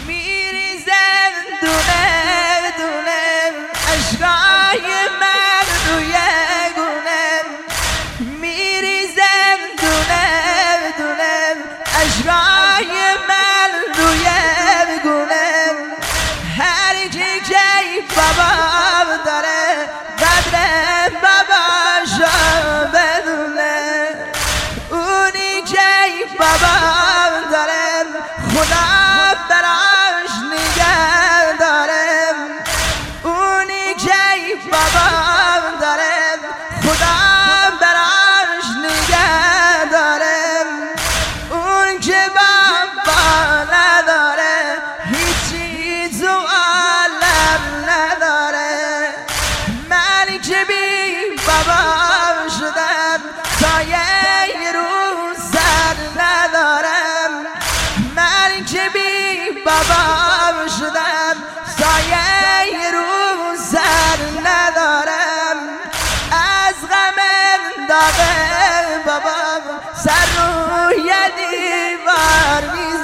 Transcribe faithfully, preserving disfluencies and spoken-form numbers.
میریزن دونه دونه اشکای من روی گونه، میریزن دونه دونه اشکای من روی گونه. هر کی که بابا داره قدر باباشو بدونه، اونی که بابا داره خدا براش نگه داره، اونی که بابا داره خدا براش نگه داره. اون که بابا نداره هیچی تو عالم نداره. من که بی بابا شدم سایه رو سر ندارم، من که بی بابا شدم سایه رو سر ندارم. از غم داغ بابام سر روی دیوار میزنم.